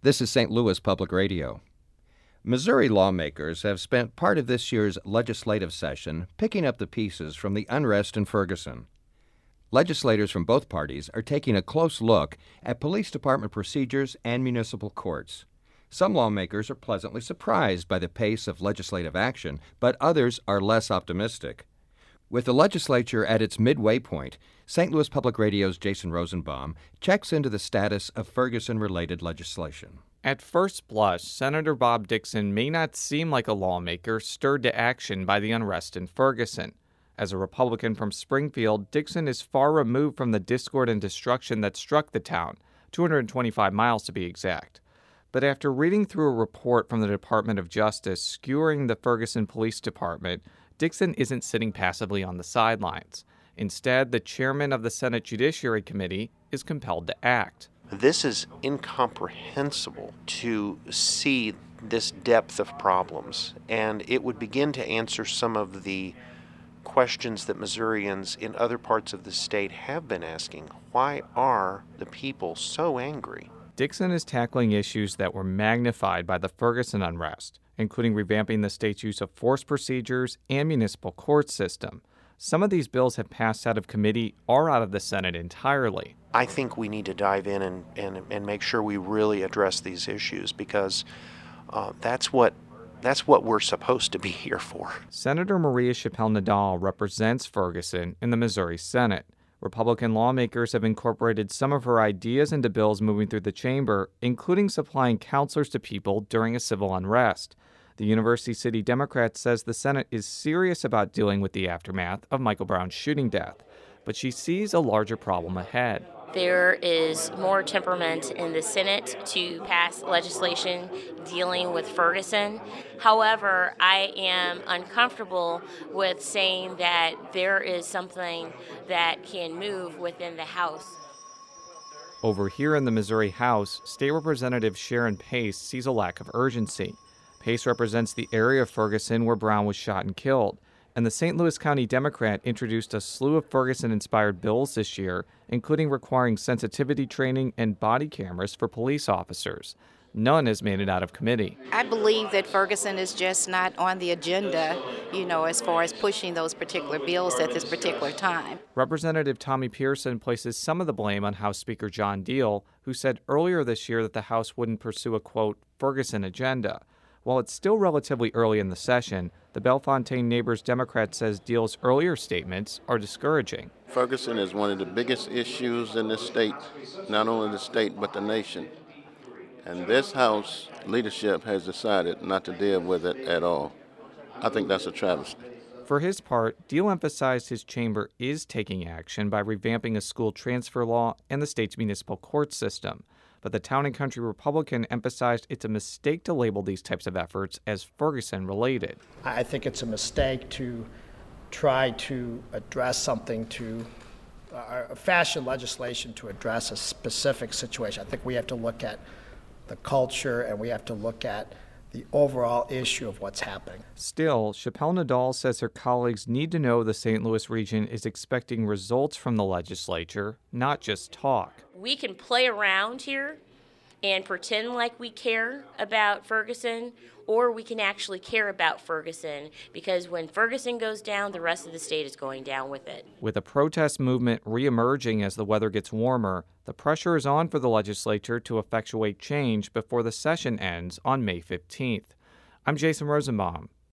This is St. Louis Public Radio. Missouri lawmakers have spent part of this year's legislative session picking up the pieces from the unrest in Ferguson. Legislators from both parties are taking a close look at police department procedures and municipal courts. Some lawmakers are pleasantly surprised by the pace of legislative action, but others are less optimistic. With the legislature at its midway point, St. Louis Public Radio's Jason Rosenbaum checks into the status of Ferguson-related legislation. At first blush, Senator Bob Dixon may not seem like a lawmaker stirred to action by the unrest in Ferguson. As a Republican from Springfield, Dixon is far removed from the discord and destruction that struck the town, 225 miles to be exact. But after reading through a report from the Department of Justice skewering the Ferguson Police Department, Dixon isn't sitting passively on the sidelines. Instead, the chairman of the Senate Judiciary Committee is compelled to act. This is incomprehensible to see this depth of problems, and it would begin to answer some of the questions that Missourians in other parts of the state have been asking. Why are the people so angry? Dixon is tackling issues that were magnified by the Ferguson unrest, including revamping the state's use of force procedures and municipal court system. Some of these bills have passed out of committee or out of the Senate entirely. I think we need to dive in and make sure we really address these issues because that's what we're supposed to be here for. Senator Maria Chappelle-Nadal represents Ferguson in the Missouri Senate. Republican lawmakers have incorporated some of her ideas into bills moving through the chamber, including supplying counselors to people during a civil unrest. The University City Democrat says the Senate is serious about dealing with the aftermath of Michael Brown's shooting death, but she sees a larger problem ahead. There is more temperament in the Senate to pass legislation dealing with Ferguson. However, I am uncomfortable with saying that there is something that can move within the House. Over here in the Missouri House, State Representative Sharon Pace sees a lack of urgency. Pace represents the area of Ferguson where Brown was shot and killed, and the St. Louis County Democrat introduced a slew of Ferguson-inspired bills this year, including requiring sensitivity training and body cameras for police officers. None has made it out of committee. I believe that Ferguson is just not on the agenda, as far as pushing those particular bills at this particular time. Representative Tommy Pearson places some of the blame on House Speaker John Deal, who said earlier this year that the House wouldn't pursue a, quote, Ferguson agenda. While it's still relatively early in the session, the Bellefontaine Neighbors Democrat says Deal's earlier statements are discouraging. Ferguson is one of the biggest issues in the state, not only the state but the nation. And this House leadership has decided not to deal with it at all. I think that's a travesty. For his part, Deal emphasized his chamber is taking action by revamping a school transfer law and the state's municipal court system. But the Town and Country Republican emphasized it's a mistake to label these types of efforts as Ferguson-related. I think it's a mistake to try to address something fashion legislation to address a specific situation. I think we have to look at the culture and we have to look at the overall issue of what's happening. Still, Chappelle-Nadal says her colleagues need to know the St. Louis region is expecting results from the legislature, not just talk. We can play around here and pretend like we care about Ferguson, or we can actually care about Ferguson, because when Ferguson goes down, the rest of the state is going down with it. With a protest movement re-emerging as the weather gets warmer, the pressure is on for the legislature to effectuate change before the session ends on May 15th. I'm Jason Rosenbaum